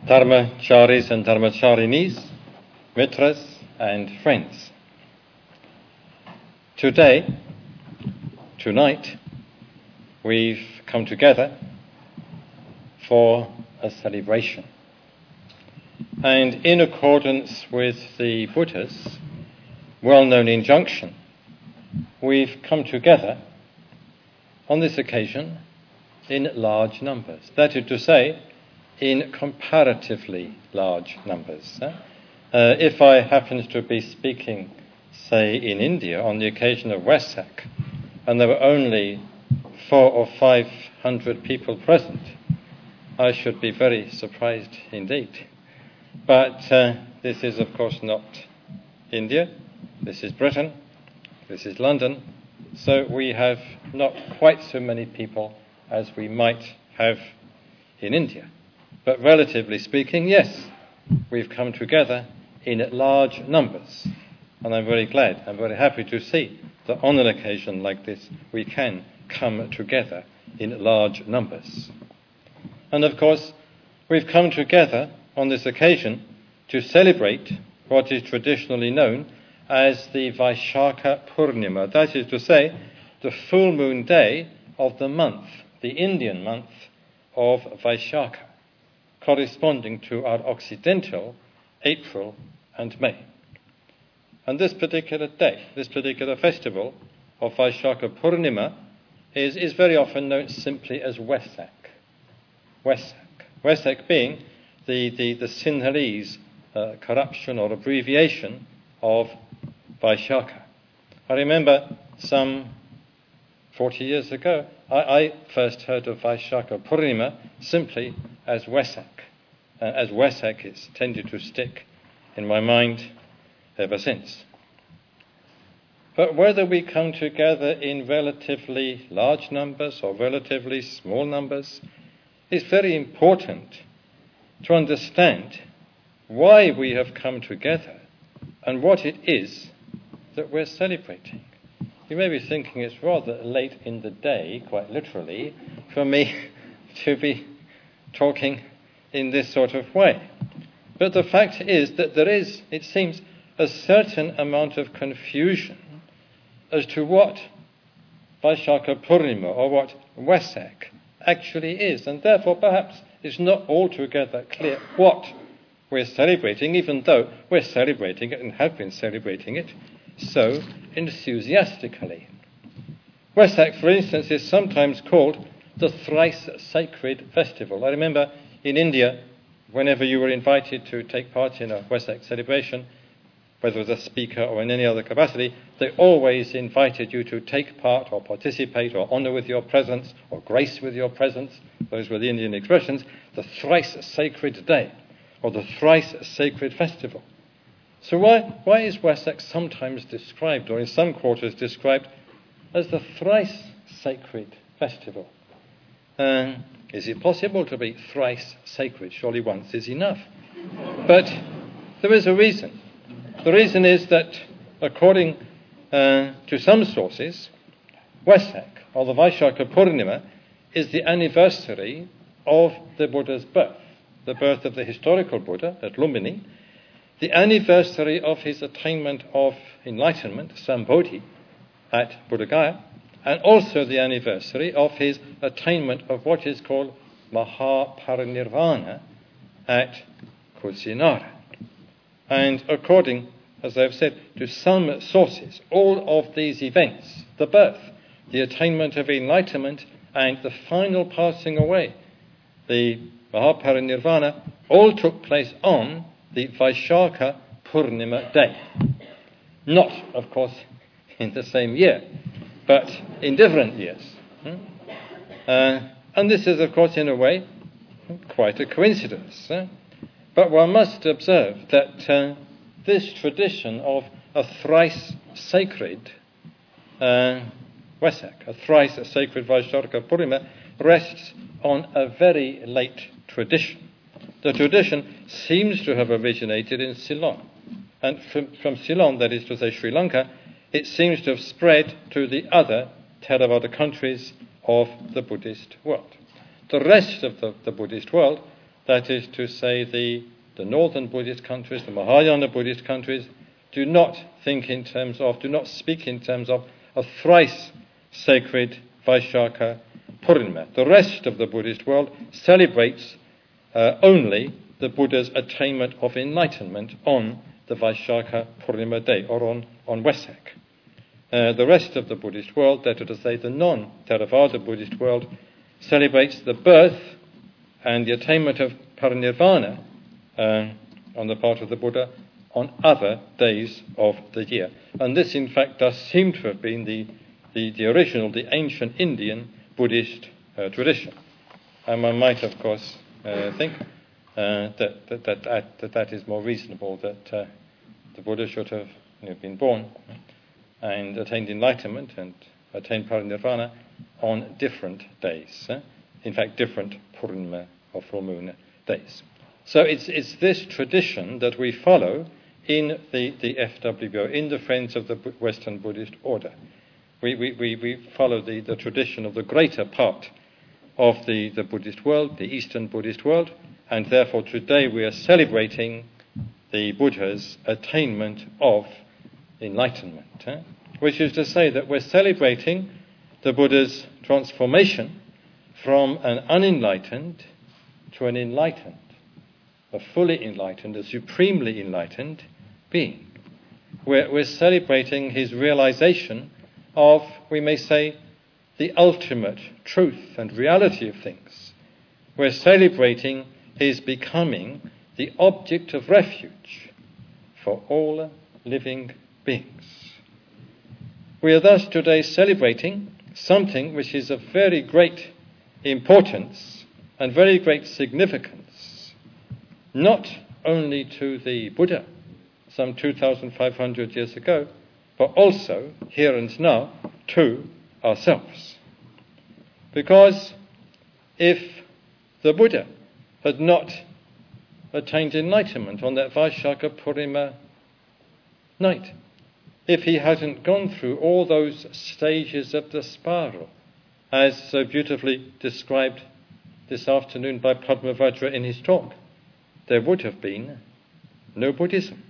Dharmacharis and Dharmacharinis, Mitras and friends. Tonight, we've come together for a celebration. And in accordance with the Buddha's well-known injunction, we've come together on this occasion in large numbers. That is to say, in comparatively large numbers. If I happened to be speaking, say, in India on the occasion of Wesak, and there were only 400 or 500 people present, I should be very surprised indeed. But this is, of course, not India. This is Britain. This is London. So we have not quite so many people as we might have in India. But relatively speaking, yes, we've come together in large numbers. And I'm very glad, I'm very happy to see that on an occasion like this, we can come together in large numbers. And of course, we've come together on this occasion to celebrate what is traditionally known as the Vaishakha Purnima. That is to say, the full moon day of the month, the Indian month of Vaishakha, corresponding to our Occidental April and May. And this particular day, this particular festival of Vaishakha Purnima is very often known simply as Wesak. Wesak being the Sinhalese corruption or abbreviation of Vaishakha. I remember some 40 years ago, I first heard of Vaishakha Purnima simply as Wesak. As Wesak, it's tended to stick in my mind ever since. But whether we come together in relatively large numbers or relatively small numbers, it's very important to understand why we have come together and what it is that we're celebrating. You may be thinking it's rather late in the day, quite literally, for me to be talking in this sort of way. But the fact is that there is, it seems, a certain amount of confusion as to what Vaishakha Purnima or what Wesak actually is, and therefore perhaps it's not altogether clear what we're celebrating, even though we're celebrating it and have been celebrating it so enthusiastically. Wesak, for instance, is sometimes called the thrice sacred festival. I remember in India, whenever you were invited to take part in a Wesak celebration, whether as a speaker or in any other capacity, they always invited you to take part or participate or honour with your presence or grace with your presence. Those were the Indian expressions. The thrice sacred day or the thrice sacred festival. So why is Wesak sometimes described, or in some quarters described, as the thrice sacred festival? Is it possible to be thrice sacred? Surely once is enough. But there is a reason. The reason is that, according to some sources, Wesak, or the Vaishakha Purnima, is the anniversary of the Buddha's birth, the birth of the historical Buddha at Lumbini, the anniversary of his attainment of enlightenment, Sambodhi, at Buddha Gaya, and also the anniversary of his attainment of what is called Mahaparinirvana at Kusinara. And according, as I have said, to some sources, all of these events, the birth, the attainment of enlightenment, and the final passing away, the Mahaparinirvana, all took place on the Vaishakha Purnima day. Not, of course, in the same year, but in different years. And this is, of course, in a way, quite a coincidence. But one must observe that this tradition of a thrice sacred Wesak, a thrice sacred Vaishakha Purnima, rests on a very late tradition. The tradition seems to have originated in Ceylon. And from Ceylon, that is to say Sri Lanka, it seems to have spread to the other Theravada countries of the Buddhist world. The rest of the Buddhist world, that is to say the northern Buddhist countries, the Mahayana Buddhist countries, do not speak in terms of a thrice sacred Vaishaka Purnima. The rest of the Buddhist world celebrates only the Buddha's attainment of enlightenment on the Vaishaka Purnima day, or on Wesak. The rest of the Buddhist world, that is to say the non-Theravada Buddhist world, celebrates the birth and the attainment of parinirvana on the part of the Buddha on other days of the year. And this, in fact, does seem to have been the original, the ancient Indian Buddhist tradition. And one might, of course, think that is more reasonable, that the Buddha should have been born and attained enlightenment and attained parinirvana on different days. In fact, different Purnima or full moon days. So it's this tradition that we follow in the FWBO, in the Friends of the Western Buddhist Order. We follow the tradition of the greater part of the Buddhist world, the Eastern Buddhist world, and therefore today we are celebrating the Buddha's attainment of enlightenment, which is to say that we're celebrating the Buddha's transformation from an unenlightened to an enlightened, a fully enlightened, a supremely enlightened being. We're celebrating his realization of, we may say, the ultimate truth and reality of things. We're celebrating his becoming the object of refuge for all living beings. We are thus today celebrating something which is of very great importance and very great significance, not only to the Buddha some 2,500 years ago, but also here and now to ourselves. Because if the Buddha had not attained enlightenment on that Vaishaka Purnima night, if he hadn't gone through all those stages of the spiral, as so beautifully described this afternoon by Padmavajra in his talk, there would have been no Buddhism.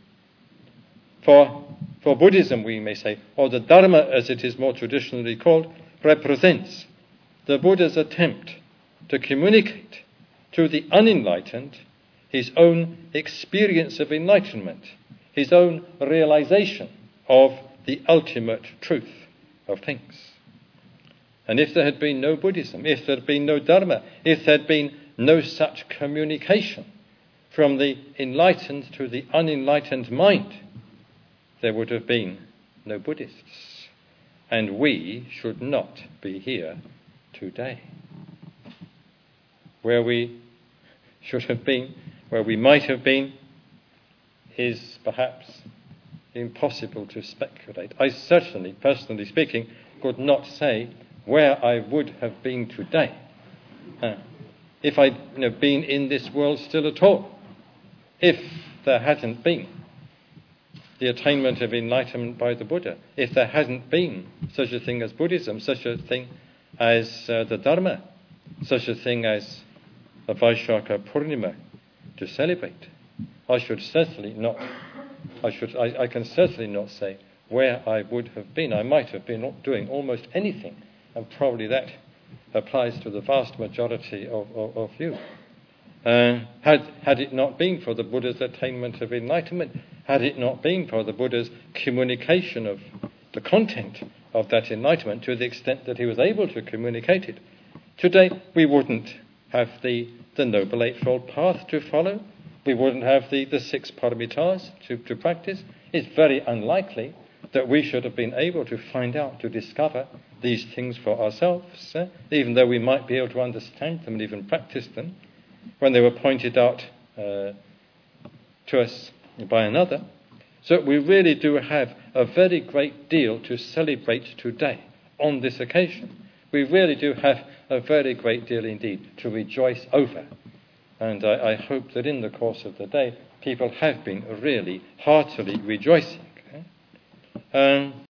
For Buddhism, we may say, or the Dharma as it is more traditionally called, represents the Buddha's attempt to communicate to the unenlightened his own experience of enlightenment, his own realization of the ultimate truth of things. And if there had been no Buddhism, if there had been no Dharma, if there had been no such communication from the enlightened to the unenlightened mind, there would have been no Buddhists. And we should not be here today. Where we should have been, where we might have been, is perhaps impossible to speculate. I certainly, personally speaking, could not say where I would have been today if I'd been in this world still at all, if there hadn't been the attainment of enlightenment by the Buddha, if there hadn't been such a thing as Buddhism, such a thing as the Dharma, such a thing as a Vaishaka Purnima to celebrate. I can certainly not say where I would have been. I might have been doing almost anything, and probably that applies to the vast majority of you. Had it not been for the Buddha's attainment of enlightenment, had it not been for the Buddha's communication of the content of that enlightenment to the extent that he was able to communicate it, today we wouldn't have the Noble Eightfold Path to follow. We wouldn't have the six paramitas to practice. It's very unlikely that we should have been able to find out, to discover these things for ourselves, even though we might be able to understand them and even practice them when they were pointed out to us by another. So we really do have a very great deal to celebrate today on this occasion. We really do have a very great deal indeed to rejoice over. And I hope that in the course of the day, people have been really heartily rejoicing.